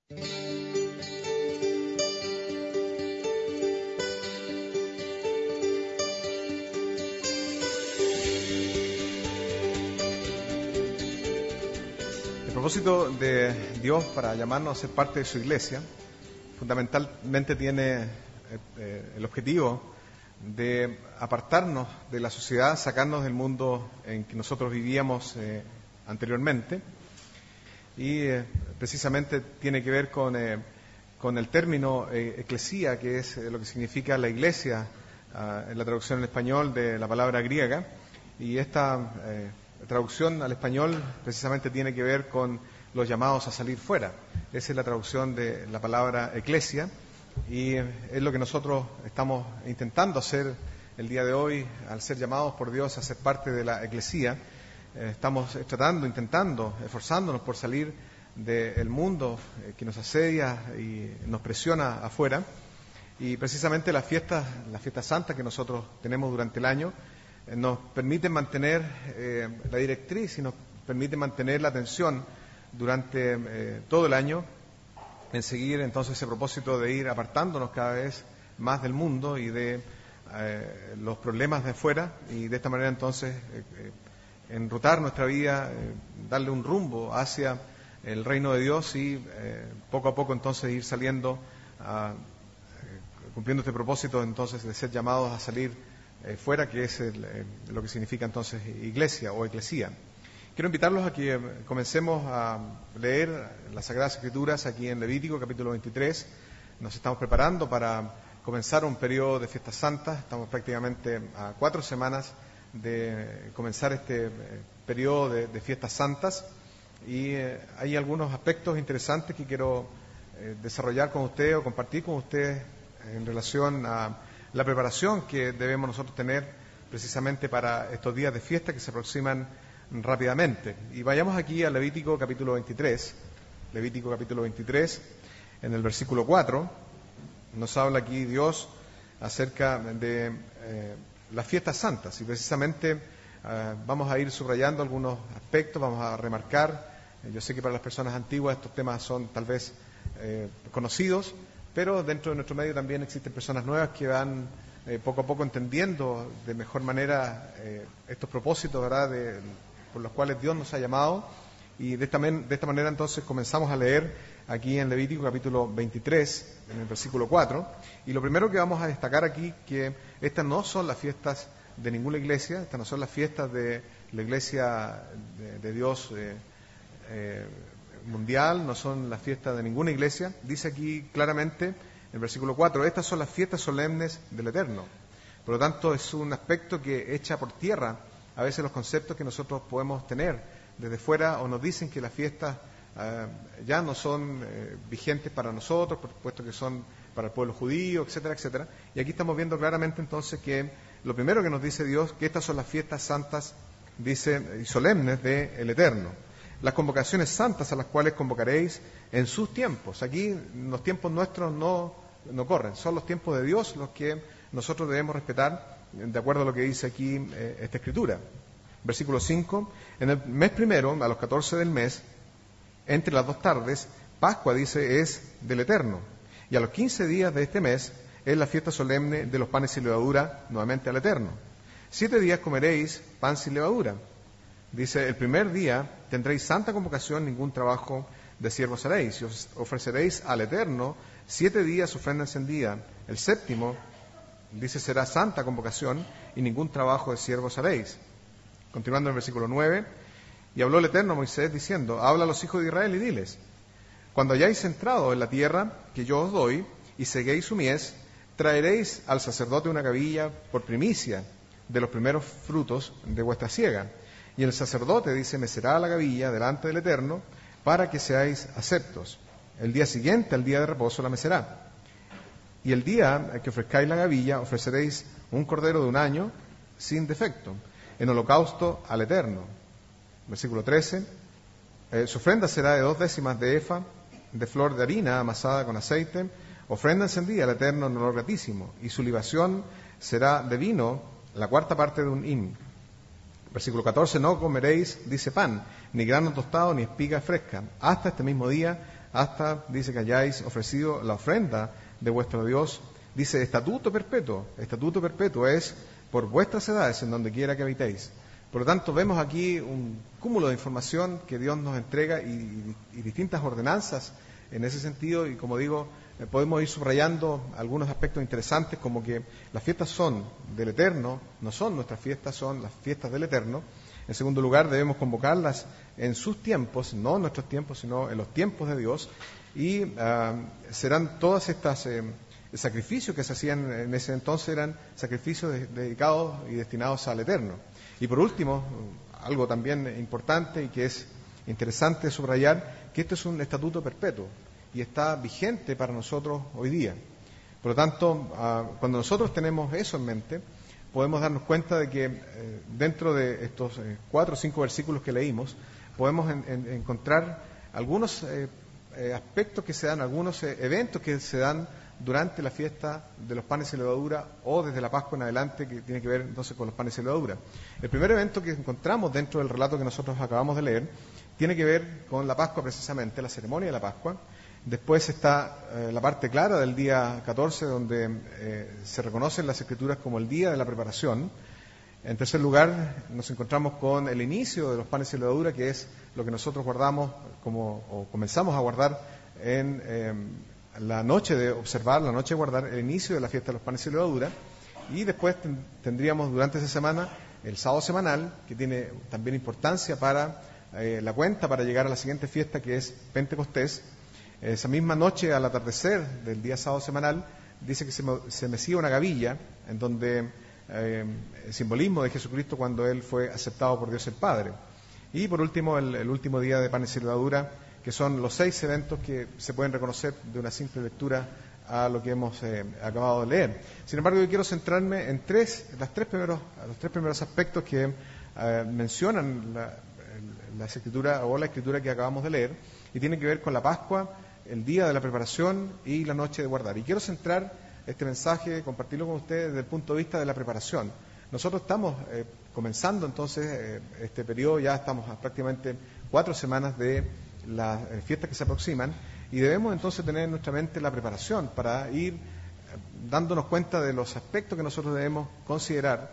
El propósito de Dios para llamarnos a ser parte de su iglesia fundamentalmente tiene el objetivo de apartarnos de la sociedad, sacarnos del mundo en que nosotros vivíamos anteriormente, y precisamente tiene que ver con el término eclesía, que es lo que significa la iglesia en la traducción en español de la palabra griega, y esta traducción al español precisamente tiene que ver con los llamados a salir fuera. Esa es la traducción de la palabra eclesia, y es lo que nosotros estamos intentando hacer el día de hoy al ser llamados por Dios a ser parte de la eclesía. Estamos intentando, esforzándonos por salir del mundo que nos asedia y nos presiona afuera, y precisamente las fiestas santas que nosotros tenemos durante el año nos permiten mantener la directriz y nos permiten mantener la atención durante todo el año en seguir entonces ese propósito de ir apartándonos cada vez más del mundo y de los problemas de afuera, y de esta manera entonces enrutar nuestra vida, darle un rumbo hacia el reino de Dios, y poco a poco entonces ir saliendo, cumpliendo este propósito entonces de ser llamados a salir fuera, que es lo que significa entonces iglesia o eclesía. Quiero invitarlos a que comencemos a leer las Sagradas Escrituras aquí en Levítico capítulo 23. Nos estamos preparando para comenzar un periodo de fiestas santas. Estamos prácticamente a 4 semanas de comenzar este periodo de fiestas santas, y hay algunos aspectos interesantes que quiero desarrollar con ustedes o compartir con ustedes en relación a la preparación que debemos nosotros tener precisamente para estos días de fiesta que se aproximan rápidamente. Y vayamos aquí a Levítico capítulo 23. Levítico capítulo 23, en el versículo 4, nos habla aquí Dios acerca de las fiestas santas, y precisamente vamos a ir subrayando algunos aspectos, vamos a remarcar. Yo sé que para las personas antiguas estos temas son tal vez conocidos, pero dentro de nuestro medio también existen personas nuevas que van poco a poco entendiendo de mejor manera estos propósitos, ¿verdad?, por los cuales Dios nos ha llamado. Y de esta manera entonces comenzamos a leer aquí en Levítico capítulo 23, en el versículo 4. Y lo primero que vamos a destacar aquí, que estas no son las fiestas de ninguna iglesia, estas no son las fiestas de la iglesia de Dios mundial, no son las fiestas de ninguna iglesia. Dice aquí claramente en el versículo 4, estas son las fiestas solemnes del Eterno. Por lo tanto, es un aspecto que echa por tierra a veces los conceptos que nosotros podemos tener desde fuera, o nos dicen que las fiestas ya no son vigentes para nosotros, por supuesto que son para el pueblo judío, etcétera, etcétera. Y aquí estamos viendo claramente entonces que lo primero que nos dice Dios, que estas son las fiestas santas, dice, y solemnes del Eterno. Las convocaciones santas a las cuales convocaréis en sus tiempos. Aquí los tiempos nuestros no corren, son los tiempos de Dios los que nosotros debemos respetar de acuerdo a lo que dice aquí esta escritura. Versículo 5, en el mes primero, a los 14 del mes, entre las 2 tardes, Pascua, dice, es del Eterno. Y a los 15 días de este mes es la fiesta solemne de los panes sin levadura, nuevamente al Eterno. 7 días comeréis pan sin levadura. Dice, el primer día tendréis santa convocación, ningún trabajo de siervos haréis, y os ofreceréis al Eterno 7 días ofrenda encendida. El séptimo, dice, será santa convocación, y ningún trabajo de siervos haréis. Continuando en el versículo 9, y habló el Eterno a Moisés diciendo, habla a los hijos de Israel y diles, cuando hayáis entrado en la tierra que yo os doy, y seguéis su mies, traeréis al sacerdote una gavilla por primicia de los primeros frutos de vuestra siega. Y el sacerdote, dice, mecerá la gavilla delante del Eterno, para que seáis aceptos. El día siguiente, al día de reposo, la mecerá. Y el día que ofrezcáis la gavilla, ofreceréis un cordero de 1 año, sin defecto, en holocausto al Eterno. Versículo 13, su ofrenda será de 2 décimas de efa de flor de harina amasada con aceite, ofrenda encendida al Eterno en olor gratísimo, y su libación será de vino, la 4ª parte de 1 hin. Versículo 14, no comeréis, dice, pan, ni grano tostado, ni espiga fresca, hasta este mismo día, hasta, dice, que hayáis ofrecido la ofrenda de vuestro Dios. Dice, estatuto perpetuo es por vuestras edades en donde quiera que habitéis. Por lo tanto, vemos aquí un cúmulo de información que Dios nos entrega y distintas ordenanzas en ese sentido, y como digo, podemos ir subrayando algunos aspectos interesantes, como que las fiestas son del Eterno, no son nuestras fiestas, son las fiestas del Eterno. En segundo lugar, debemos convocarlas en sus tiempos, no en nuestros tiempos, sino en los tiempos de Dios, y serán todas estas sacrificios que se hacían en ese entonces, eran sacrificios dedicados y destinados al Eterno. Y por último, algo también importante y que es interesante subrayar, que esto es un estatuto perpetuo y está vigente para nosotros hoy día. Por lo tanto, cuando nosotros tenemos eso en mente, podemos darnos cuenta de que dentro de estos 4 o 5 versículos que leímos, podemos encontrar algunos aspectos que se dan, algunos eventos que se dan durante la fiesta de los panes y levadura, o desde la Pascua en adelante, que tiene que ver entonces con los panes y levadura. El primer evento que encontramos dentro del relato que nosotros acabamos de leer tiene que ver con la Pascua, precisamente, la ceremonia de la Pascua. Después está la parte clara del día 14, donde se reconocen las Escrituras como el día de la preparación. En tercer lugar, nos encontramos con el inicio de los panes y levadura, que es lo que nosotros guardamos o comenzamos a guardar en la noche de observar, la noche de guardar, el inicio de la fiesta de los panes y levadura. Y después tendríamos durante esa semana el sábado semanal, que tiene también importancia para la cuenta, para llegar a la siguiente fiesta, que es Pentecostés. Esa misma noche, al atardecer del día sábado semanal, dice que se mecía una gavilla, en donde el simbolismo de Jesucristo cuando Él fue aceptado por Dios el Padre. Y por último, el último día de panes y levadura, que son los 6 eventos que se pueden reconocer de una simple lectura a lo que hemos acabado de leer. Sin embargo, yo quiero centrarme en los tres primeros aspectos que mencionan la escritura o la escritura que acabamos de leer, y tiene que ver con la Pascua, el día de la preparación y la noche de guardar. Y quiero centrar este mensaje, compartirlo con ustedes desde el punto de vista de la preparación. Nosotros estamos comenzando entonces este periodo, ya estamos a prácticamente 4 semanas de las fiestas que se aproximan, y debemos entonces tener en nuestra mente la preparación para ir dándonos cuenta de los aspectos que nosotros debemos considerar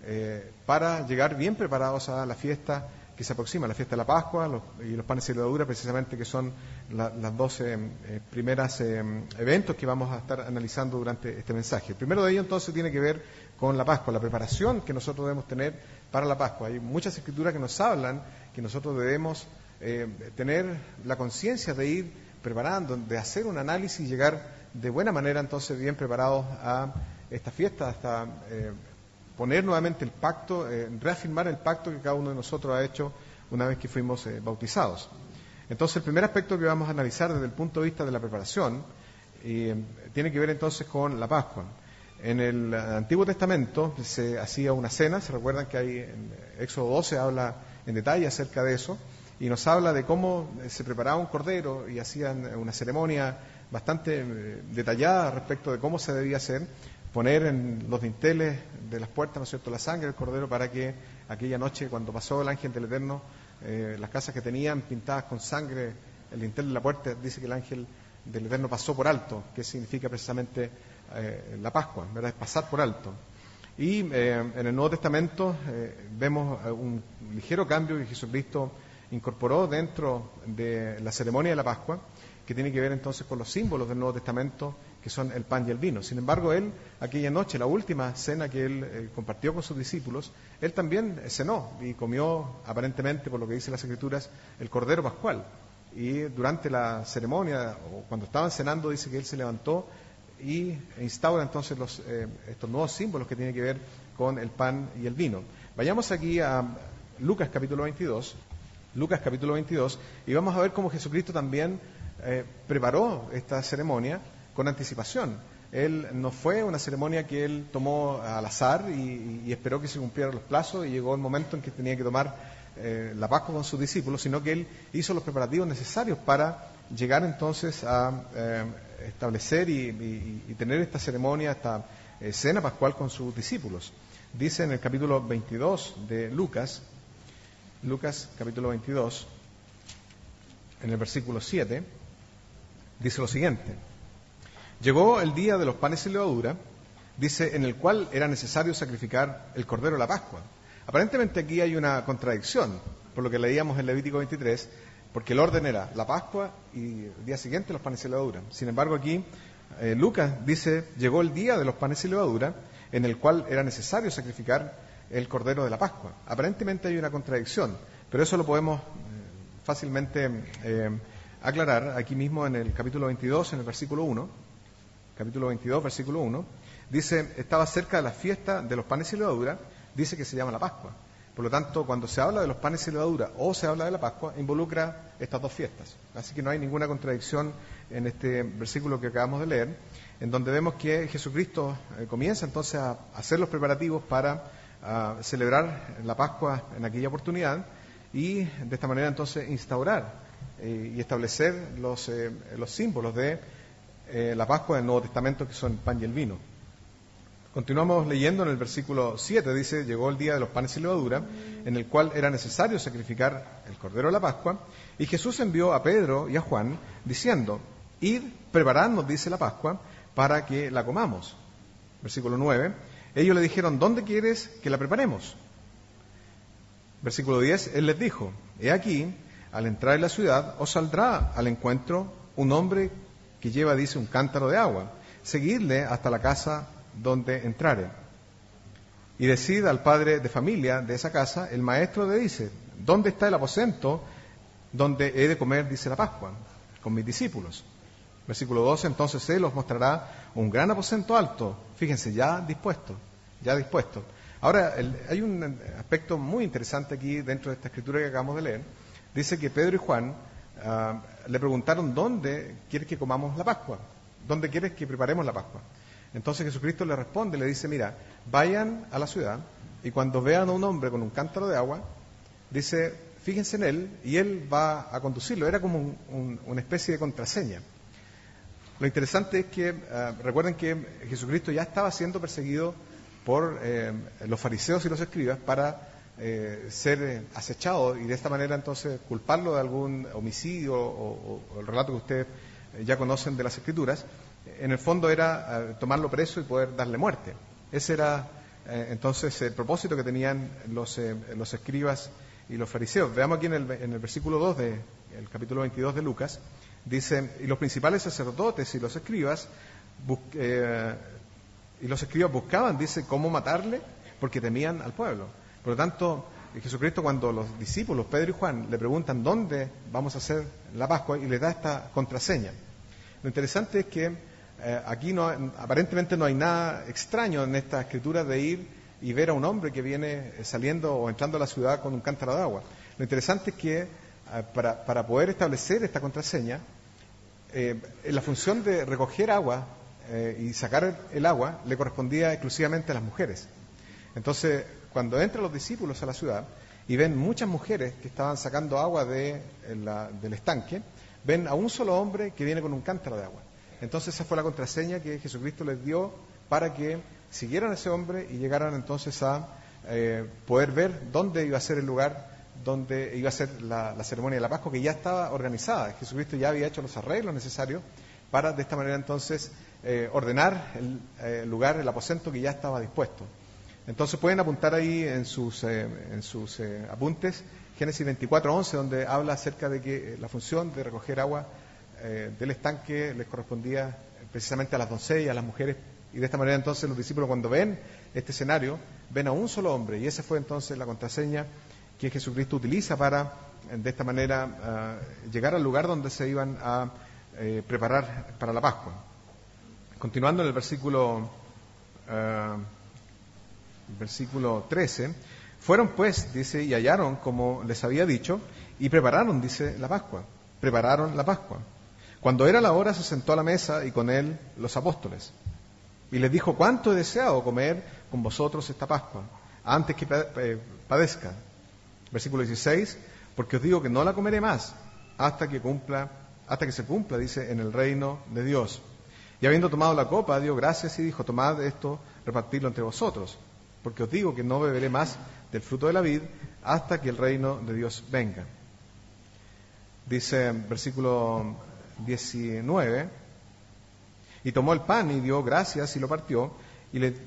para llegar bien preparados a la fiesta que se aproxima, la fiesta de la Pascua y los panes y levadura, precisamente, que son las 12 primeras eventos que vamos a estar analizando durante este mensaje. El primero de ellos entonces tiene que ver con la Pascua, la preparación que nosotros debemos tener para la Pascua. Hay muchas escrituras que nos hablan que nosotros debemos tener la conciencia de ir preparando, de hacer un análisis y llegar de buena manera entonces bien preparados a esta fiesta, hasta poner nuevamente el pacto, reafirmar el pacto que cada uno de nosotros ha hecho una vez que fuimos bautizados. Entonces, el primer aspecto que vamos a analizar desde el punto de vista de la preparación tiene que ver entonces con la Pascua. En el Antiguo Testamento se hacía una cena, se recuerdan que ahí en Éxodo 12 habla en detalle acerca de eso, y nos habla de cómo se preparaba un cordero y hacían una ceremonia bastante detallada respecto de cómo se debía hacer, poner en los dinteles de las puertas, ¿no es cierto?, la sangre del cordero, para que aquella noche, cuando pasó el ángel del Eterno, las casas que tenían pintadas con sangre, el dintel de la puerta, dice que el ángel del Eterno pasó por alto, que significa precisamente la Pascua, ¿verdad?, es pasar por alto. Y en el Nuevo Testamento vemos un ligero cambio que Jesucristo incorporó dentro de la ceremonia de la Pascua, que tiene que ver entonces con los símbolos del Nuevo Testamento, que son el pan y el vino. Sin embargo, Él, aquella noche, la última cena que Él compartió con sus discípulos, Él también cenó y comió, aparentemente, por lo que dicen las Escrituras, el Cordero Pascual. Y durante la ceremonia, o cuando estaban cenando, dice que Él se levantó y instaura entonces estos nuevos símbolos que tienen que ver con el pan y el vino. Vayamos aquí a Lucas capítulo 22, y vamos a ver cómo Jesucristo también preparó esta ceremonia con anticipación. Él no fue una ceremonia que Él tomó al azar y esperó que se cumplieran los plazos y llegó el momento en que tenía que tomar la Pascua con sus discípulos, sino que Él hizo los preparativos necesarios para llegar entonces a establecer y tener esta ceremonia, esta cena pascual con sus discípulos. Dice en el capítulo 22 de Lucas capítulo 22, en el versículo 7, dice lo siguiente: llegó el día de los panes sin levadura, dice, en el cual era necesario sacrificar el cordero de la Pascua. Aparentemente aquí hay una contradicción, por lo que leíamos en Levítico 23, porque el orden era la Pascua y el día siguiente los panes sin levadura. Sin embargo, aquí Lucas dice, llegó el día de los panes sin levadura, en el cual era necesario sacrificar el cordero de la Pascua. Aparentemente hay una contradicción, pero eso lo podemos fácilmente aclarar aquí mismo en el capítulo 22, en el versículo 1. Capítulo 22, versículo 1. Dice, estaba cerca de la fiesta de los panes sin levadura, dice que se llama la Pascua. Por lo tanto, cuando se habla de los panes sin levadura o se habla de la Pascua, involucra estas dos fiestas. Así que no hay ninguna contradicción en este versículo que acabamos de leer, en donde vemos que Jesucristo comienza entonces a hacer los preparativos para celebrar la Pascua en aquella oportunidad y de esta manera entonces instaurar y establecer los símbolos de la Pascua del Nuevo Testamento, que son el pan y el vino. Continuamos leyendo en el versículo 7, dice, llegó el día de los panes sin levadura, en el cual era necesario sacrificar el cordero de la Pascua, y Jesús envió a Pedro y a Juan, diciendo, id, preparadnos, dice, la Pascua, para que la comamos. Versículo 9, ellos le dijeron, ¿dónde quieres que la preparemos? Versículo 10, él les dijo, he aquí, al entrar en la ciudad, os saldrá al encuentro un hombre que lleva, dice, un cántaro de agua, seguidle hasta la casa donde entrare. Y decid al padre de familia de esa casa, el maestro le dice, ¿dónde está el aposento donde he de comer, dice, la Pascua, con mis discípulos? Versículo 12, entonces él os mostrará un gran aposento alto, fíjense, ya dispuesto. Ahora, hay un aspecto muy interesante aquí dentro de esta escritura que acabamos de leer. Dice que Pedro y Juan le preguntaron, ¿dónde quieres que comamos la Pascua? ¿Dónde quieres que preparemos la Pascua? Entonces Jesucristo le responde, le dice, mira, vayan a la ciudad y cuando vean a un hombre con un cántaro de agua, dice, fíjense en él y él va a conducirlo. Era como una especie de contraseña. Lo interesante es que, recuerden que Jesucristo ya estaba siendo perseguido por los fariseos y los escribas para ser acechado y de esta manera entonces culparlo de algún homicidio o el relato que ustedes ya conocen de las Escrituras. En el fondo era tomarlo preso y poder darle muerte. Ese era entonces el propósito que tenían los escribas y los fariseos. Veamos aquí en el versículo 2 del capítulo 22 de Lucas, dice, y los principales sacerdotes y los escribas buscaban, dice, cómo matarle, porque temían al pueblo. Por lo tanto, Jesucristo, cuando los discípulos, Pedro y Juan, le preguntan dónde vamos a hacer la Pascua, y les da esta contraseña. Lo interesante es que aquí aparentemente no hay nada extraño en esta escritura de ir y ver a un hombre que viene saliendo o entrando a la ciudad con un cántaro de agua. Lo interesante es que para poder establecer esta contraseña, la función de recoger agua y sacar el agua le correspondía exclusivamente a las mujeres. Entonces, cuando entran los discípulos a la ciudad y ven muchas mujeres que estaban sacando agua del estanque, ven a un solo hombre que viene con un cántaro de agua. Entonces esa fue la contraseña que Jesucristo les dio para que siguieran a ese hombre y llegaran entonces a poder ver dónde iba a ser el lugar donde iba a ser la ceremonia de la Pascua, que ya estaba organizada. Jesucristo ya había hecho los arreglos necesarios para de esta manera entonces ordenar el lugar, el aposento que ya estaba dispuesto. Entonces pueden apuntar ahí en sus apuntes Génesis 24:11, donde habla acerca de que la función de recoger agua del estanque les correspondía precisamente a las doncellas, a las mujeres, y de esta manera entonces los discípulos, cuando ven este escenario, ven a un solo hombre, y esa fue entonces la contraseña que Jesucristo utiliza para, de esta manera, llegar al lugar donde se iban a preparar para la Pascua. Continuando en el versículo 13, fueron pues, dice, y hallaron como les había dicho, y prepararon, dice, la Pascua. Prepararon la Pascua. Cuando era la hora, se sentó a la mesa y con él los apóstoles. Y les dijo, ¿cuánto he deseado comer con vosotros esta Pascua, antes que padezca? Versículo 16, porque os digo que no la comeré más hasta que se cumpla, dice, en el reino de Dios. Y habiendo tomado la copa, dio gracias y dijo, tomad esto, repartidlo entre vosotros, porque os digo que no beberé más del fruto de la vid hasta que el reino de Dios venga. Dice versículo 19, y tomó el pan y dio gracias y lo partió, y les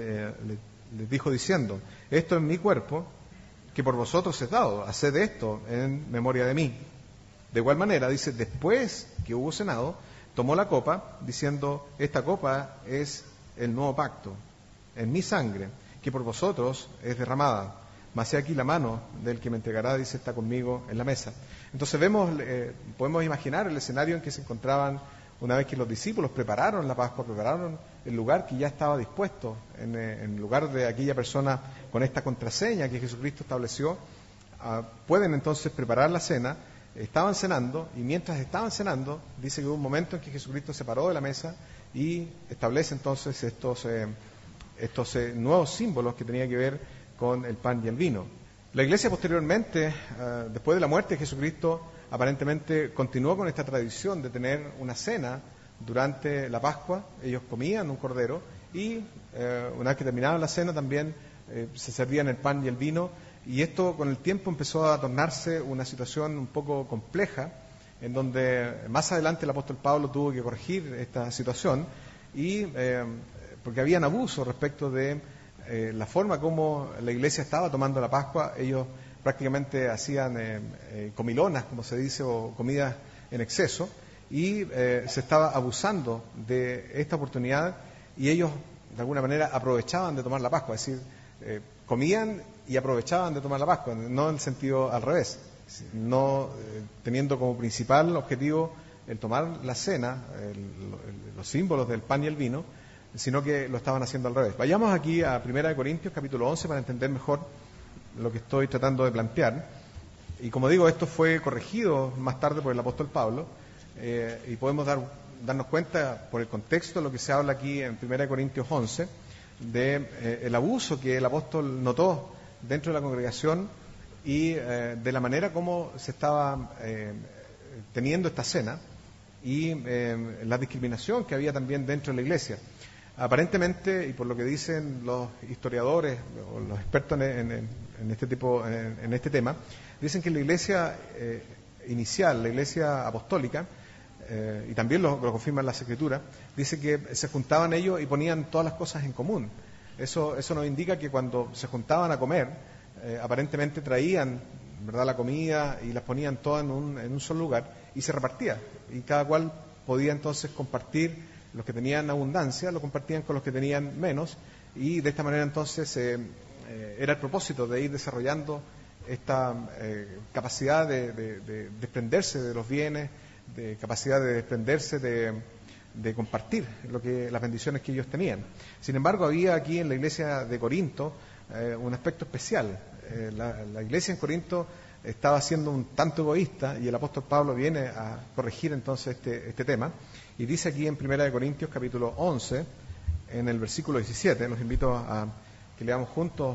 dijo diciendo, esto es mi cuerpo, que por vosotros es dado, haced esto en memoria de mí. De igual manera, dice, después que hubo cenado, tomó la copa, diciendo, esta copa es el nuevo pacto, en mi sangre, que por vosotros es derramada. Mas he aquí la mano del que me entregará, dice, está conmigo en la mesa. Entonces podemos imaginar el escenario en que se encontraban una vez que los discípulos prepararon la Pascua, prepararon el lugar que ya estaba dispuesto, en lugar de aquella persona con esta contraseña que Jesucristo estableció. Pueden entonces preparar la cena. Estaban cenando, y mientras estaban cenando, dice que hubo un momento en que Jesucristo se paró de la mesa y establece entonces estos nuevos símbolos que tenían que ver con el pan y el vino. La Iglesia posteriormente, después de la muerte de Jesucristo, aparentemente continuó con esta tradición de tener una cena durante la Pascua. Ellos comían un cordero y una vez que terminaban la cena también se servían el pan y el vino. Y esto con el tiempo empezó a tornarse una situación un poco compleja, en donde más adelante el apóstol Pablo tuvo que corregir esta situación, y porque habían abusos respecto de la forma como la iglesia estaba tomando la Pascua. Ellos prácticamente hacían comilonas, como se dice, o comidas en exceso, y se estaba abusando de esta oportunidad, y ellos de alguna manera aprovechaban de tomar la Pascua, es decir, comían y aprovechaban de tomar la Pascua, no en el sentido al revés, no teniendo como principal objetivo el tomar la cena, los símbolos del pan y el vino, sino que lo estaban haciendo al revés. Vayamos aquí a 1 Corintios capítulo 11 para entender mejor lo que estoy tratando de plantear. Y como digo, esto fue corregido más tarde por el apóstol Pablo, y podemos darnos cuenta por el contexto de lo que se habla aquí en 1 Corintios 11, de el abuso que el apóstol notó dentro de la congregación y de la manera como se estaba teniendo esta cena, y la discriminación que había también dentro de la iglesia. Aparentemente, y por lo que dicen los historiadores o los expertos en este tema, dicen que la iglesia inicial, la iglesia apostólica, y también lo confirman las escrituras, dice que se juntaban ellos y ponían todas las cosas en común. Eso nos indica que cuando se juntaban a comer, aparentemente traían, ¿verdad?, la comida y las ponían todas en un solo lugar y se repartía. Y cada cual podía entonces compartir. Los que tenían abundancia lo compartían con los que tenían menos, y de esta manera entonces era el propósito de ir desarrollando esta capacidad de desprenderse de los bienes, de capacidad de desprenderse de compartir las bendiciones que ellos tenían. Sin embargo, había aquí en la iglesia de Corinto un aspecto especial. La iglesia en Corinto estaba siendo un tanto egoísta, y el apóstol Pablo viene a corregir entonces este tema, y dice aquí en 1 Corintios capítulo 11, en el versículo 17, los invito a que leamos juntos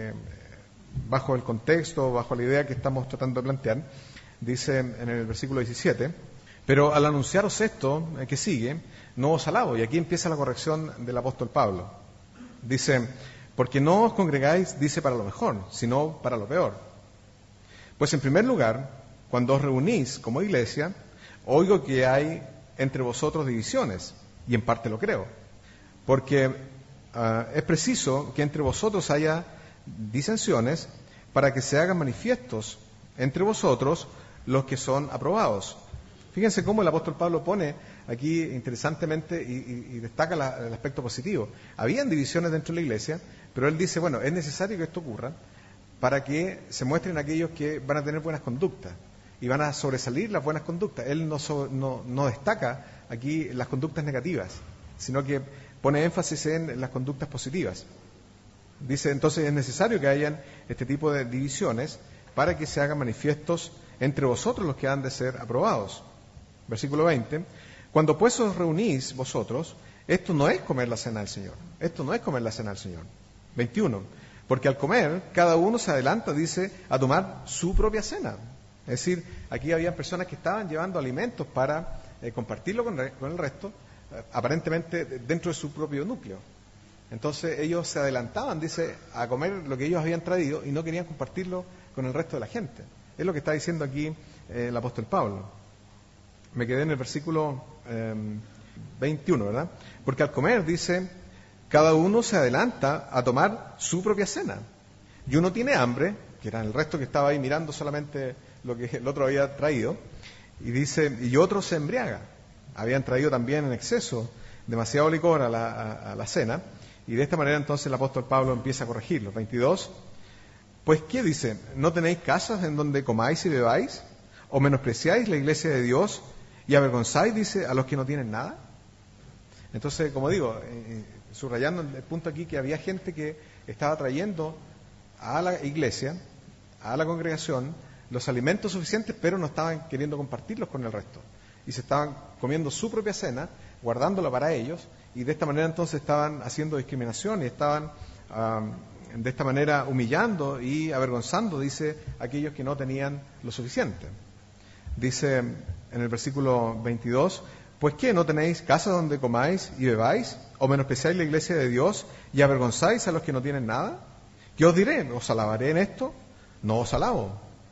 bajo el contexto, bajo la idea que estamos tratando de plantear. Dice en el versículo 17, pero al anunciaros esto que sigue, no os alabo. Y aquí empieza la corrección del apóstol Pablo. Dice, porque no os congregáis, dice, para lo mejor, sino para lo peor. Pues en primer lugar, cuando os reunís como iglesia, oigo que hay entre vosotros divisiones, y en parte lo creo, porque es preciso que entre vosotros haya disensiones para que se hagan manifiestos entre vosotros los que son aprobados. Fíjense cómo el apóstol Pablo pone aquí interesantemente y destaca el aspecto positivo. Habían divisiones dentro de la iglesia, pero él dice, bueno, es necesario que esto ocurra para que se muestren aquellos que van a tener buenas conductas y van a sobresalir las buenas conductas. Él no destaca aquí las conductas negativas, sino que pone énfasis en las conductas positivas. Dice, entonces es necesario que hayan este tipo de divisiones para que se hagan manifiestos entre vosotros los que han de ser aprobados. Versículo 20, cuando pues os reunís vosotros, esto no es comer la cena del Señor. Esto no es comer la cena del Señor. 21, porque al comer, cada uno se adelanta, dice, a tomar su propia cena. Es decir, aquí había personas que estaban llevando alimentos para compartirlo con el resto, aparentemente dentro de su propio núcleo. Entonces ellos se adelantaban, dice, a comer lo que ellos habían traído y no querían compartirlo con el resto de la gente. Es lo que está diciendo aquí el apóstol Pablo. me quedé en el versículo 21, ¿verdad? Porque al comer, dice, cada uno se adelanta a tomar su propia cena. Y uno tiene hambre, que era el resto que estaba ahí mirando solamente lo que el otro había traído, y dice, y otro se embriaga. Habían traído también en exceso demasiado licor a la cena, y de esta manera entonces el apóstol Pablo empieza a corregirlo. 22, pues ¿qué dice? ¿No tenéis casas en donde comáis y bebáis? ¿O menospreciáis la iglesia de Dios y avergonzáis, dice, a los que no tienen nada? Entonces, como digo, subrayando el punto aquí, que había gente que estaba trayendo a la iglesia, a la congregación, los alimentos suficientes, pero no estaban queriendo compartirlos con el resto. Y se estaban comiendo su propia cena, guardándola para ellos, y de esta manera entonces estaban haciendo discriminación y estaban de esta manera humillando y avergonzando, dice, a aquellos que no tenían lo suficiente. Dice en el versículo 22, pues ¿qué? ¿No tenéis casa donde comáis y bebáis? ¿O menospreciáis la iglesia de Dios y avergonzáis a los que no tienen nada? ¿Qué os diré? ¿Os alabaré en esto? No os alabo.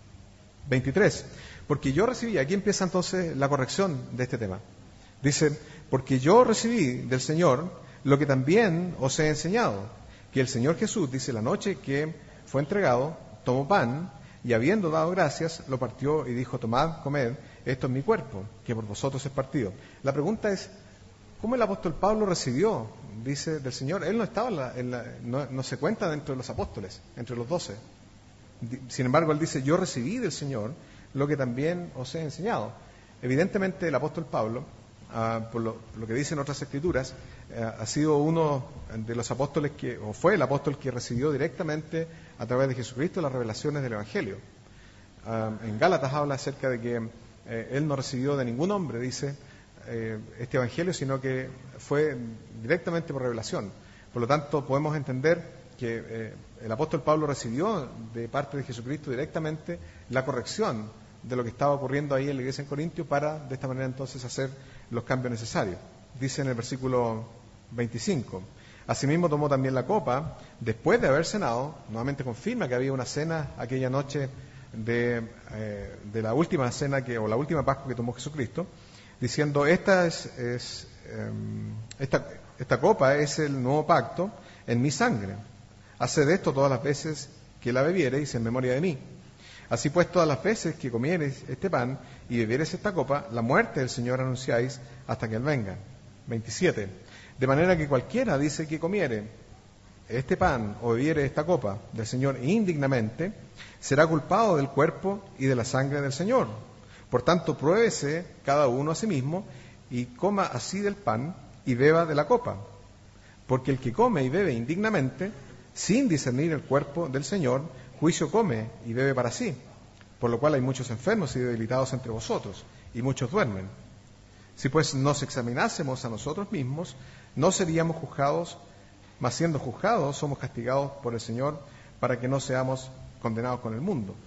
23. Porque yo recibí, aquí empieza entonces la corrección de este tema. Dice, porque yo recibí del Señor lo que también os he enseñado, que el Señor Jesús, dice, la noche que fue entregado, tomó pan y habiendo dado gracias, lo partió y dijo, tomad, comed, esto es mi cuerpo, que por vosotros es partido. La pregunta es, ¿cómo el apóstol Pablo recibió, dice, del Señor? Él no estaba no se cuenta dentro de los apóstoles, entre los 12. Sin embargo, él dice, yo recibí del Señor lo que también os he enseñado. Evidentemente, el apóstol Pablo, por lo que dicen otras escrituras, ha sido uno de los apóstoles o fue el apóstol que recibió directamente a través de Jesucristo las revelaciones del Evangelio. En Gálatas habla acerca de que él no recibió de ningún hombre, dice, este Evangelio, sino que fue directamente por revelación. Por lo tanto, podemos entender que el apóstol Pablo recibió de parte de Jesucristo directamente la corrección de lo que estaba ocurriendo ahí en la iglesia en Corintio para de esta manera entonces hacer los cambios necesarios. Dice en el versículo 25, asimismo tomó también la copa después de haber cenado, nuevamente confirma que había una cena aquella noche de la última cena o la última Pascua que tomó Jesucristo, diciendo, esta copa es el nuevo pacto en mi sangre. Haced esto todas las veces que la bebiereis en memoria de mí. Así pues, todas las veces que comiereis este pan y bebiereis esta copa, la muerte del Señor anunciáis hasta que Él venga. 27. De manera que cualquiera, dice, que comiere este pan o bebiere esta copa del Señor indignamente, será culpado del cuerpo y de la sangre del Señor. Por tanto, pruébese cada uno a sí mismo y coma así del pan y beba de la copa. Porque el que come y bebe indignamente, sin discernir el cuerpo del Señor, juicio come y bebe para sí, por lo cual hay muchos enfermos y debilitados entre vosotros, y muchos duermen. Si pues nos examinásemos a nosotros mismos, no seríamos juzgados, mas siendo juzgados somos castigados por el Señor para que no seamos condenados con el mundo.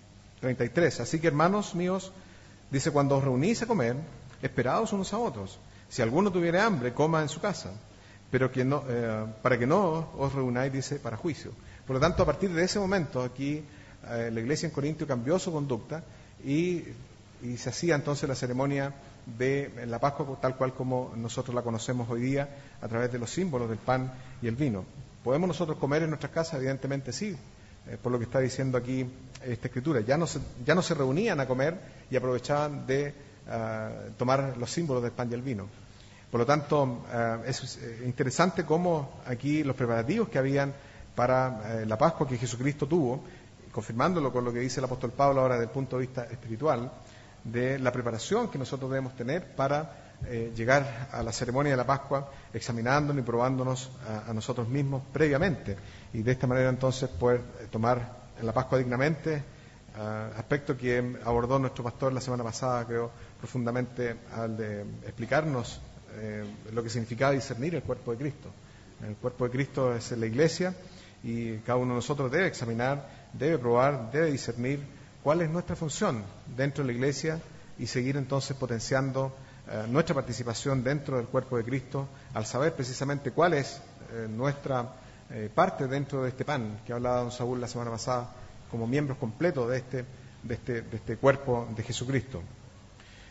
33. Así que, hermanos míos, dice, cuando os reunís a comer, esperaos unos a otros. Si alguno tuviere hambre, coma en su casa, pero que no, para que no os reunáis, dice, para juicio. Por lo tanto, a partir de ese momento, aquí la iglesia en Corintio cambió su conducta y se hacía entonces la ceremonia de la Pascua tal cual como nosotros la conocemos hoy día a través de los símbolos del pan y el vino. ¿Podemos nosotros comer en nuestras casas? Evidentemente sí, por lo que está diciendo aquí esta escritura. Ya no se reunían a comer y aprovechaban de tomar los símbolos del pan y el vino. Por lo tanto, es interesante cómo aquí los preparativos que habían para la Pascua que Jesucristo tuvo, confirmándolo con lo que dice el apóstol Pablo ahora desde el punto de vista espiritual, de la preparación que nosotros debemos tener para llegar a la ceremonia de la Pascua, examinándonos y probándonos a nosotros mismos previamente, y de esta manera entonces poder tomar la Pascua dignamente, aspecto que abordó nuestro pastor la semana pasada, creo, profundamente al de explicarnos lo que significaba discernir el cuerpo de Cristo. El cuerpo de Cristo es la iglesia y cada uno de nosotros debe examinar, debe probar, debe discernir cuál es nuestra función dentro de la iglesia y seguir entonces potenciando nuestra participación dentro del cuerpo de Cristo al saber precisamente cuál es nuestra parte dentro de este pan que hablaba don Saúl la semana pasada como miembros completos de este cuerpo de Jesucristo.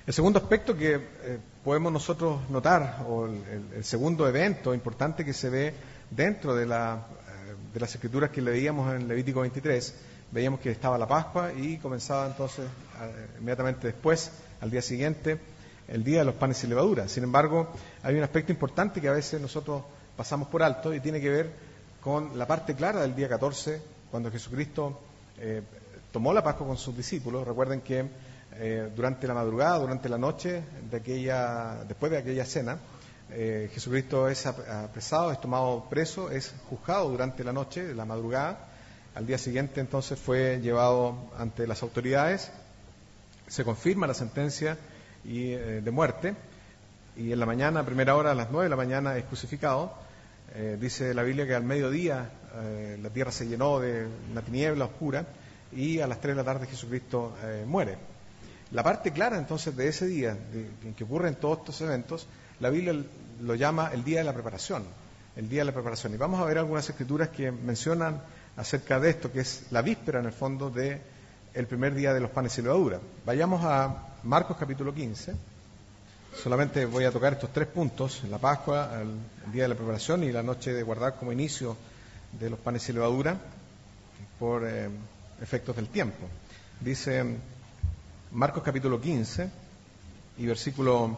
El segundo aspecto que podemos nosotros notar, o el segundo evento importante que se ve dentro de las escrituras que leíamos en Levítico 23, veíamos que estaba la Pascua y comenzaba entonces inmediatamente después, al día siguiente, el día de los panes y levaduras. Sin embargo, hay un aspecto importante que a veces nosotros pasamos por alto y tiene que ver con la parte clara del día 14, cuando Jesucristo tomó la Pascua con sus discípulos. Recuerden que durante la madrugada, durante la noche, después de aquella cena, Jesucristo es apresado, es tomado preso, es juzgado durante la noche, de la madrugada. Al día siguiente entonces fue llevado ante las autoridades, se confirma la sentencia de muerte, y en la mañana, a primera hora, a las 9 de la mañana, es crucificado. Dice la Biblia que al mediodía la tierra se llenó de una tiniebla oscura y a las 3 de la tarde Jesucristo muere. La parte clara entonces de ese día, en que ocurren todos estos eventos, la Biblia lo llama el día de la preparación, el día de la preparación. Y vamos a ver algunas escrituras que mencionan acerca de esto, que es la víspera en el fondo de el primer día de los panes y levadura. Vayamos a Marcos capítulo 15. Solamente voy a tocar estos 3 puntos: la Pascua, el día de la preparación y la noche de guardar como inicio de los panes y levadura por efectos del tiempo. Dice Marcos capítulo 15 y versículo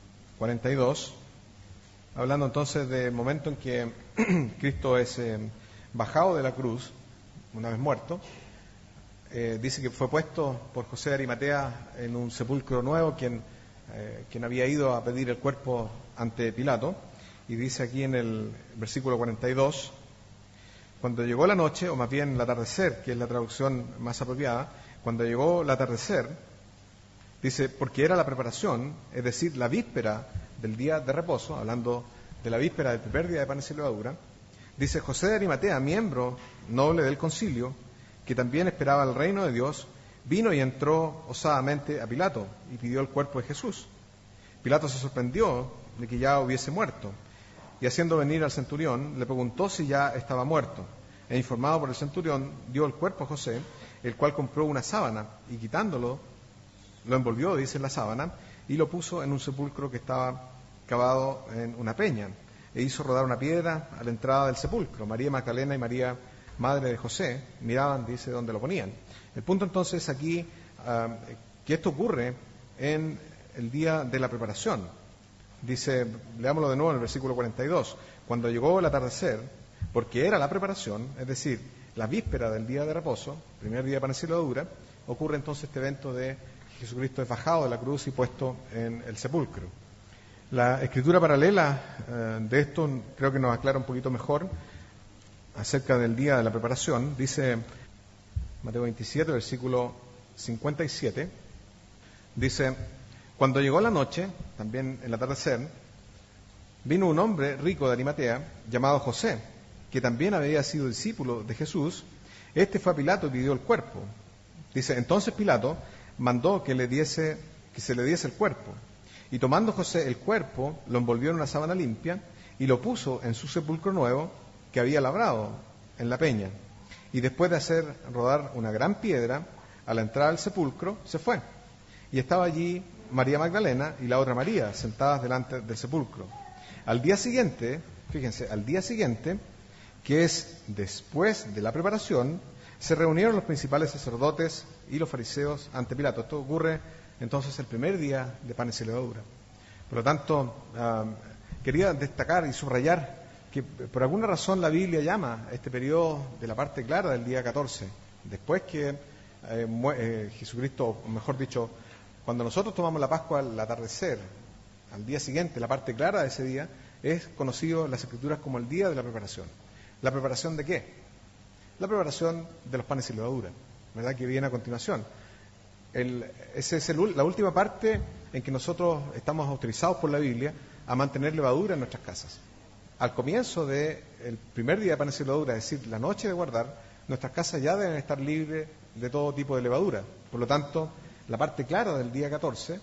42, hablando entonces del momento en que Cristo es bajado de la cruz, una vez muerto. Dice que fue puesto por José de Arimatea en un sepulcro nuevo, quien había ido a pedir el cuerpo ante Pilato. Y dice aquí en el versículo 42, cuando llegó la noche, o más bien el atardecer, que es la traducción más apropiada, cuando llegó el atardecer, dice, porque era la preparación, es decir, la víspera del día de reposo, hablando de la víspera del primer día de panes y levadura, dice, José de Arimatea, miembro noble del concilio, que también esperaba el reino de Dios, vino y entró osadamente a Pilato y pidió el cuerpo de Jesús. Pilato se sorprendió de que ya hubiese muerto, y haciendo venir al centurión, le preguntó si ya estaba muerto. E informado por el centurión, dio el cuerpo a José, el cual compró una sábana, y quitándolo, lo envolvió, dice, en la sábana, y lo puso en un sepulcro que estaba cavado en una peña, e hizo rodar una piedra a la entrada del sepulcro. María Magdalena y María, madre de José, miraban, dice, dónde lo ponían. El punto entonces aquí, que esto ocurre en el día de la preparación. Dice, leámoslo de nuevo en el versículo 42, cuando llegó el atardecer, porque era la preparación, es decir, la víspera del día de reposo, primer día de panes y levadura, ocurre entonces este evento de Jesucristo es bajado de la cruz y puesto en el sepulcro. La escritura paralela de esto creo que nos aclara un poquito mejor acerca del día de la preparación. Dice Mateo 27, versículo 57, dice, cuando llegó la noche, también el atardecer, vino un hombre rico de Arimatea, llamado José, que también había sido discípulo de Jesús. Este fue a Pilato y pidió el cuerpo. Dice, entonces Pilato mandó que se le diese el cuerpo. Y tomando José el cuerpo, lo envolvió en una sábana limpia y lo puso en su sepulcro nuevo que había labrado en la peña. Y después de hacer rodar una gran piedra a la entrada del sepulcro, se fue. Y estaba allí María Magdalena y la otra María, sentadas delante del sepulcro. Al día siguiente, fíjense, que es después de la preparación, se reunieron los principales sacerdotes y los fariseos ante Pilato. Esto ocurre entonces el primer día de panes y levadura. Por lo tanto, quería destacar y subrayar que por alguna razón la Biblia llama a este periodo de la parte clara del día 14, después que Jesucristo, o mejor dicho, cuando nosotros tomamos la Pascua al atardecer, al día siguiente, la parte clara de ese día, es conocido en las Escrituras como el día de la preparación. ¿La preparación de qué? La preparación de los panes y levadura, ¿verdad?, que viene a continuación. Esa es la última parte en que nosotros estamos autorizados por la Biblia a mantener levadura en nuestras casas. Al comienzo del primer día de panes y levadura, es decir, la noche de guardar, nuestras casas ya deben estar libres de todo tipo de levadura. Por lo tanto, la parte clara del día 14,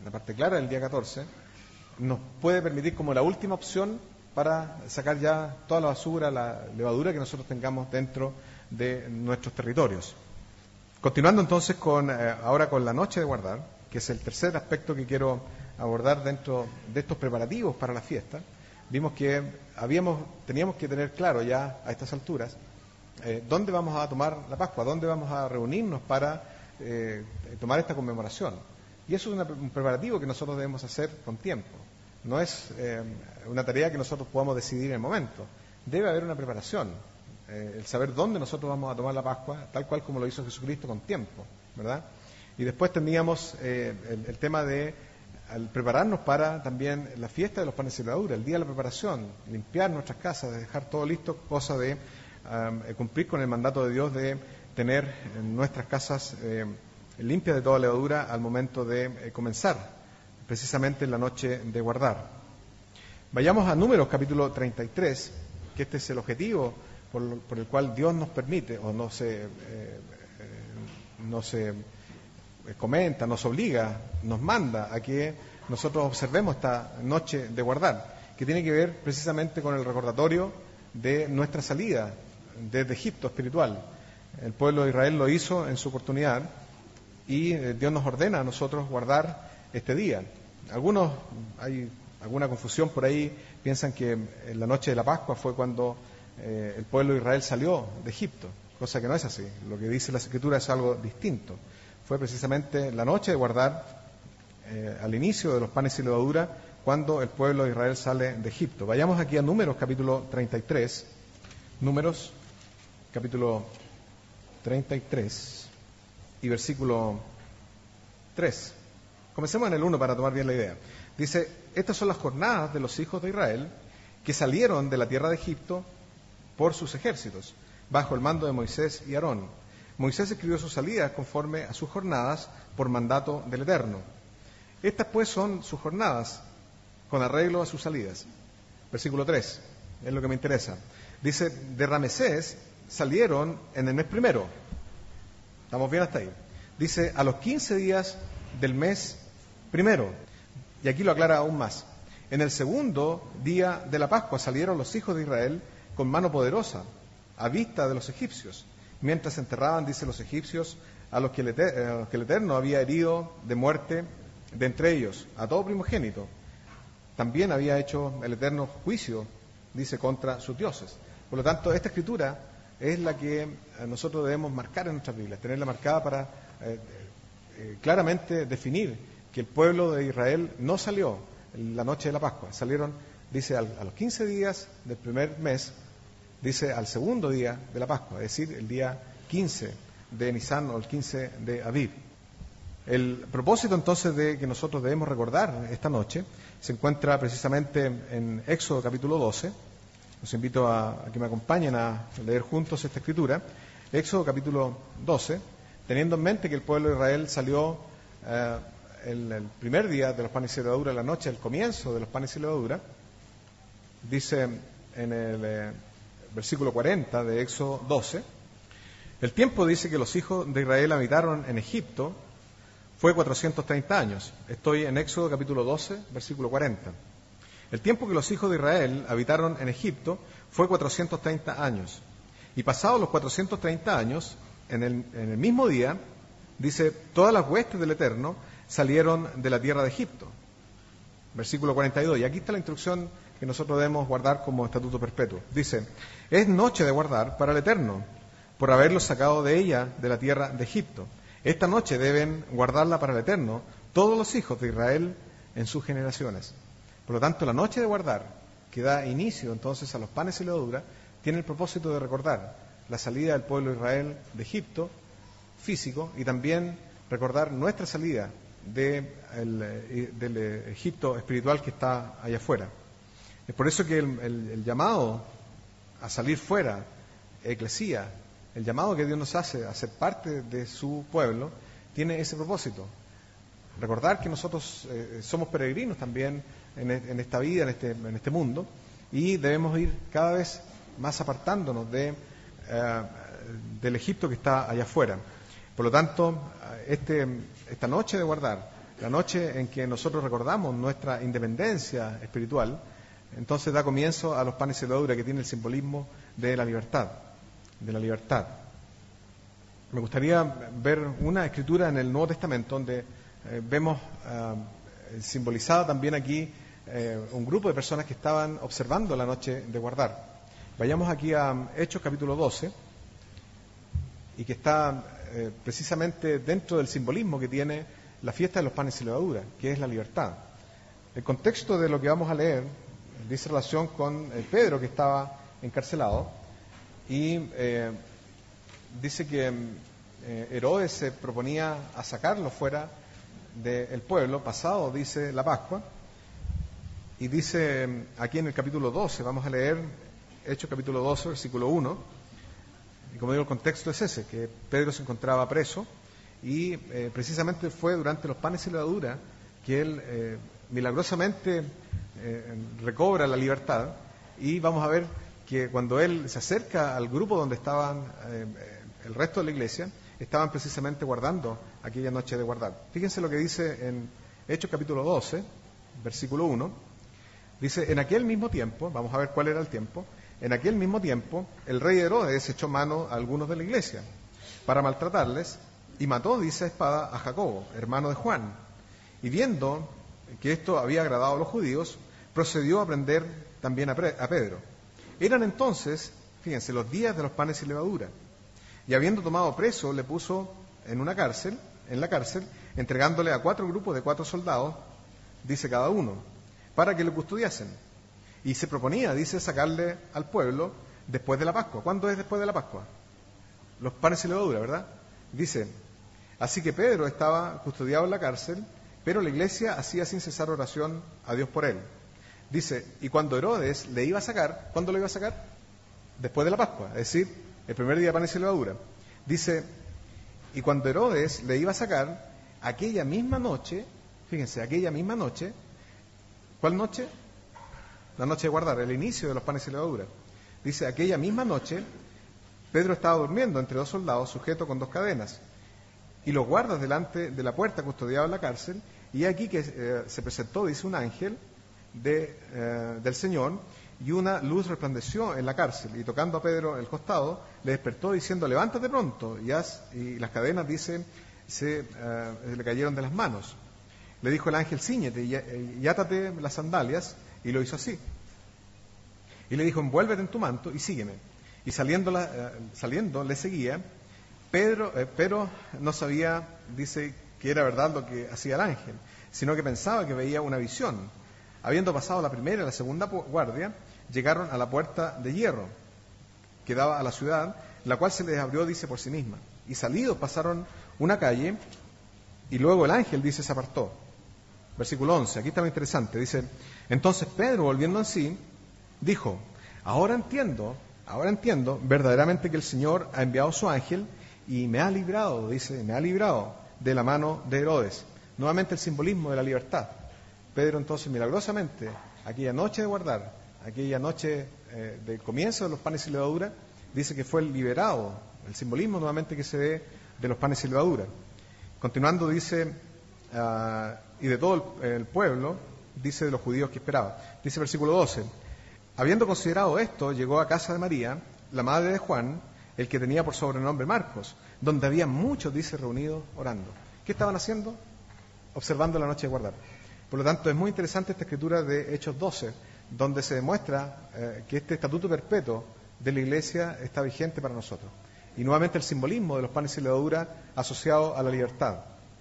nos puede permitir como la última opción para sacar ya toda la basura, la levadura que nosotros tengamos dentro de nuestros territorios. Continuando entonces ahora con la noche de guardar, que es el tercer aspecto que quiero abordar dentro de estos preparativos para la fiesta. Vimos que teníamos que tener claro ya a estas alturas dónde vamos a tomar la Pascua, dónde vamos a reunirnos para tomar esta conmemoración. Y eso es un preparativo que nosotros debemos hacer con tiempo. No es una tarea que nosotros podamos decidir en el momento. Debe haber una preparación, el saber dónde nosotros vamos a tomar la Pascua, tal cual como lo hizo Jesucristo con tiempo, ¿verdad? Y después teníamos el tema de al prepararnos para también la fiesta de los panes y levadura, el día de la preparación, limpiar nuestras casas, dejar todo listo, cosa de cumplir con el mandato de Dios de tener nuestras casas limpias de toda levadura al momento de comenzar, precisamente en la noche de guardar. Vayamos a Números capítulo 33, que este es el objetivo por el cual Dios nos permite, o no se comenta, nos obliga, nos manda a que nosotros observemos esta noche de guardar, que tiene que ver precisamente con el recordatorio de nuestra salida desde Egipto espiritual. El pueblo de Israel lo hizo en su oportunidad y Dios nos ordena a nosotros guardar este día. Hay alguna confusión por ahí, piensan que en la noche de la Pascua fue cuando el pueblo de Israel salió de Egipto, cosa que no es así. Lo que dice la Escritura es algo distinto. Fue precisamente la noche de guardar, al inicio de los panes y levadura, cuando el pueblo de Israel sale de Egipto. Vayamos aquí a Números capítulo 33, Números capítulo 33 y versículo 3. Comencemos en el 1 para tomar bien la idea. Dice, estas son las jornadas de los hijos de Israel que salieron de la tierra de Egipto por sus ejércitos, bajo el mando de Moisés y Aarón. Moisés escribió sus salidas conforme a sus jornadas por mandato del Eterno. Estas pues son sus jornadas con arreglo a sus salidas. Versículo 3, es lo que me interesa. Dice, de Ramesés salieron en el mes primero. ¿Estamos bien hasta ahí? Dice, a los 15 días del mes primero. Y aquí lo aclara aún más. En el segundo día de la Pascua salieron los hijos de Israel con mano poderosa, a vista de los egipcios, mientras enterraban, dice, los egipcios a los que el Eterno había herido de muerte de entre ellos, a todo primogénito. También había hecho el Eterno juicio, dice, contra sus dioses. Por lo tanto, esta escritura es la que nosotros debemos marcar en nuestras Biblias, tenerla marcada para claramente definir que el pueblo de Israel no salió en la noche de la Pascua. Salieron, dice, a los 15 días del primer mes, dice, al segundo día de la Pascua, es decir, el día 15 de Nisan o el 15 de Aviv. El propósito entonces de que nosotros debemos recordar esta noche se encuentra precisamente en Éxodo capítulo 12. Los invito a que me acompañen a leer juntos esta escritura. Éxodo capítulo 12, teniendo en mente que el pueblo de Israel salió el primer día de los panes y levadura, la noche, el comienzo de los panes y levadura. Dice en el versículo 40 de Éxodo 12, el tiempo, dice, que los hijos de Israel habitaron en Egipto fue 430 años. Estoy en Éxodo capítulo 12, versículo 40. El tiempo que los hijos de Israel habitaron en Egipto fue 430 años. Y pasados los 430 años, en el mismo día, dice, todas las huestes del Eterno salieron de la tierra de Egipto. Versículo 42. Y aquí está la instrucción que nosotros debemos guardar como estatuto perpetuo. Dice, es noche de guardar para el Eterno, por haberlos sacado de ella, de la tierra de Egipto. Esta noche deben guardarla para el Eterno todos los hijos de Israel en sus generaciones. Por lo tanto, la noche de guardar, que da inicio entonces a los panes y levadura, tiene el propósito de recordar la salida del pueblo de Israel de Egipto, físico, y también recordar nuestra salida del Egipto espiritual que está allá afuera. Es por eso que el llamado a salir fuera, eclesía, el llamado que Dios nos hace a ser parte de su pueblo, tiene ese propósito. Recordar que nosotros somos peregrinos también en esta vida, en este mundo, y debemos ir cada vez más apartándonos del Egipto que está allá afuera. Por lo tanto, esta noche de guardar, la noche en que nosotros recordamos nuestra independencia espiritual, entonces da comienzo a los panes y levadura, que tiene el simbolismo de la libertad. Me gustaría ver una escritura en el Nuevo Testamento donde vemos simbolizado también aquí un grupo de personas que estaban observando la noche de guardar. Vayamos aquí a Hechos capítulo 12, y que está precisamente dentro del simbolismo que tiene la fiesta de los panes y levadura, que es la libertad. El contexto de lo que vamos a leer dice relación con Pedro, que estaba encarcelado, y dice que Herodes se proponía a sacarlo fuera del pueblo, pasado, dice, la Pascua, y dice aquí en el capítulo 12, vamos a leer Hechos capítulo 12, versículo 1, y como digo, el contexto es ese, que Pedro se encontraba preso, y precisamente fue durante los panes y levadura que él milagrosamente recobra la libertad, y vamos a ver que cuando él se acerca al grupo donde estaban el resto de la iglesia, estaban precisamente guardando aquella noche de guardar. Fíjense lo que dice en Hechos capítulo 12, versículo 1, dice: en aquel mismo tiempo, vamos a ver cuál era el tiempo, en aquel mismo tiempo el rey Herodes echó mano a algunos de la iglesia para maltratarles, y mató, dice, a espada a Jacobo, hermano de Juan, y viendo que esto había agradado a los judíos, procedió a prender también a Pedro. Eran entonces, fíjense, los días de los panes y levadura, y habiendo tomado preso, le puso en la cárcel, entregándole a 4 grupos de 4 soldados, dice cada uno, para que lo custodiasen. Y se proponía, dice, sacarle al pueblo después de la Pascua. ¿Cuándo es después de la Pascua? Los panes y levadura, ¿verdad? Dice: así que Pedro estaba custodiado en la cárcel, pero la iglesia hacía sin cesar oración a Dios por él. Dice: y cuando Herodes le iba a sacar, ¿cuándo lo iba a sacar? Después de la Pascua, es decir, el primer día de panes y levadura. Dice: y cuando Herodes le iba a sacar, aquella misma noche, fíjense, aquella misma noche, ¿cuál noche? La noche de guardar, el inicio de los panes y levadura. Dice: aquella misma noche, Pedro estaba durmiendo entre 2 soldados, sujeto con 2 cadenas, y los guardas delante de la puerta custodiaban la cárcel, y aquí que se presentó, dice, un ángel del Señor, y una luz resplandeció en la cárcel, y tocando a Pedro el costado, le despertó diciendo: levántate pronto, y las cadenas, dice, se le cayeron de las manos. Le dijo el ángel: cíñete y átate las sandalias, y lo hizo así. Y le dijo: envuélvete en tu manto y sígueme. Y saliendo le seguía. Pero no sabía, dice, que era verdad lo que hacía el ángel, sino que pensaba que veía una visión. Habiendo pasado la primera y la segunda guardia, llegaron a la puerta de hierro que daba a la ciudad, la cual se les abrió, dice, por sí misma. Y salidos pasaron una calle, y luego el ángel, dice, se apartó. Versículo 11, aquí está lo interesante, dice: entonces Pedro, volviendo en sí, dijo: ahora entiendo verdaderamente que el Señor ha enviado su ángel y me ha librado, dice, me ha librado de la mano de Herodes. Nuevamente el simbolismo de la libertad. Pedro entonces milagrosamente, aquella noche de guardar, aquella noche del comienzo de los panes y levadura, dice que fue liberado, el simbolismo nuevamente que se ve de los panes y levadura. Continuando dice: y de todo el pueblo, dice, de los judíos que esperaban. Dice versículo 12: habiendo considerado esto, llegó a casa de María, la madre de Juan, el que tenía por sobrenombre Marcos, donde había muchos, dice, reunidos orando. ¿Qué estaban haciendo? Observando la noche de guardar. Por lo tanto, es muy interesante esta escritura de Hechos 12, donde se demuestra que este estatuto perpetuo de la Iglesia está vigente para nosotros. Y nuevamente el simbolismo de los panes y levadura asociado a la libertad.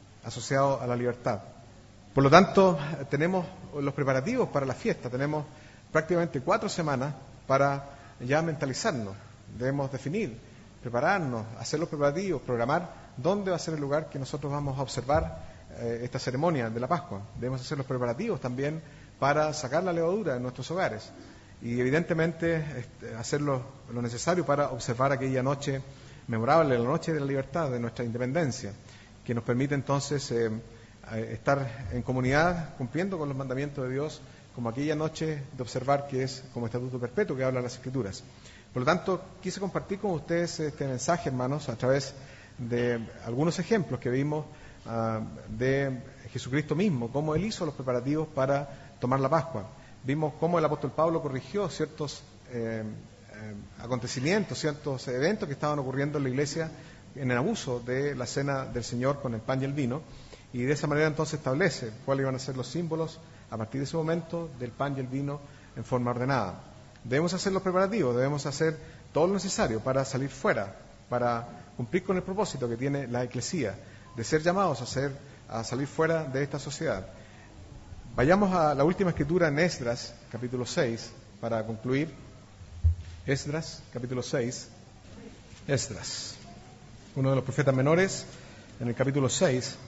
Por lo tanto, tenemos los preparativos para la fiesta. Tenemos prácticamente 4 semanas para ya mentalizarnos. Debemos definir, prepararnos, hacer los preparativos, programar dónde va a ser el lugar que nosotros vamos a observar esta ceremonia de la Pascua. Debemos hacer los preparativos también para sacar la levadura de nuestros hogares. Y evidentemente hacer lo necesario para observar aquella noche memorable, la noche de la libertad, de nuestra independencia, que nos permite entonces estar en comunidad cumpliendo con los mandamientos de Dios, como aquella noche de observar que es como estatuto perpetuo que hablan las Escrituras. Por lo tanto, quise compartir con ustedes este mensaje, hermanos, a través de algunos ejemplos que vimos de Jesucristo mismo, cómo Él hizo los preparativos para tomar la Pascua. Vimos cómo el apóstol Pablo corrigió ciertos acontecimientos, ciertos eventos que estaban ocurriendo en la iglesia en el abuso de la cena del Señor con el pan y el vino. y de esa manera entonces establece cuáles iban a ser los símbolos a partir de ese momento del pan y el vino en forma ordenada. Debemos hacer los preparativos, debemos hacer todo lo necesario para salir fuera, para cumplir con el propósito que tiene la Eclesía, de ser llamados a salir fuera de esta sociedad. Vayamos a la última escritura en Esdras, capítulo 6, para concluir. Esdras, capítulo 6. Esdras, uno de los profetas menores, en el capítulo 6.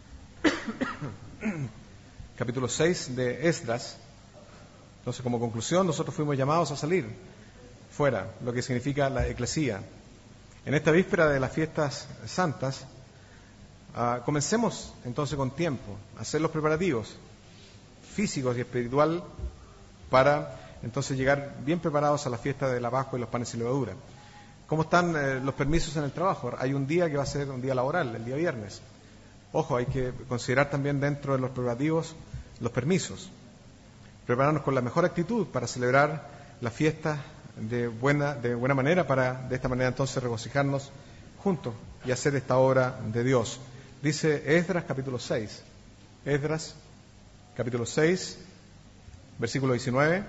Capítulo 6 de Esdras. Entonces, como conclusión, nosotros fuimos llamados a salir fuera, lo que significa la Eclesía. En esta víspera de las fiestas santas, comencemos entonces con tiempo a hacer los preparativos físicos y espiritual para entonces llegar bien preparados a la fiesta de la Pascua y los panes sin levadura. ¿Cómo están los permisos en el trabajo? Hay un día que va a ser un día laboral, el día viernes. Ojo, hay que considerar también dentro de los preparativos los permisos. Prepararnos con la mejor actitud para celebrar la fiesta de buena manera, para de esta manera entonces regocijarnos juntos y hacer esta obra de Dios. Dice Esdras capítulo 6. Esdras capítulo 6, versículo 19.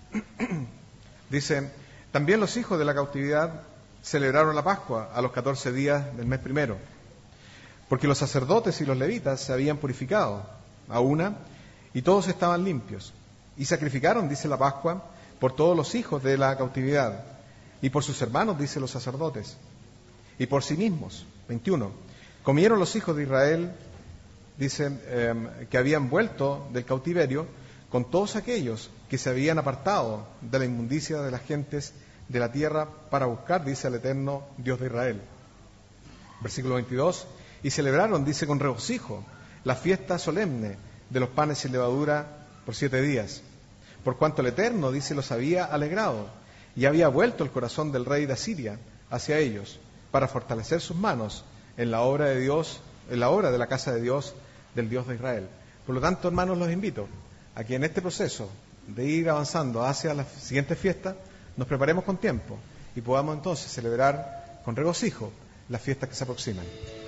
Dice: también los hijos de la cautividad celebraron la Pascua a los 14 días del mes primero, porque los sacerdotes y los levitas se habían purificado a una, y todos estaban limpios. Y sacrificaron, dice, la Pascua por todos los hijos de la cautividad, y por sus hermanos, dice, los sacerdotes, y por sí mismos. 21. Comieron los hijos de Israel, dice, que habían vuelto del cautiverio, con todos aquellos que se habían apartado de la inmundicia de las gentes de la tierra para buscar, dice, al eterno Dios de Israel. Versículo 22. Y celebraron, dice, con regocijo la fiesta solemne de los panes sin levadura por 7 días, por cuanto el Eterno, dice, los había alegrado, y había vuelto el corazón del rey de Asiria hacia ellos, para fortalecer sus manos en la obra de Dios, en la obra de la casa de Dios, del Dios de Israel. Por lo tanto, hermanos, los invito a que en este proceso de ir avanzando hacia las siguientes fiestas, nos preparemos con tiempo y podamos entonces celebrar con regocijo las fiestas que se aproximan.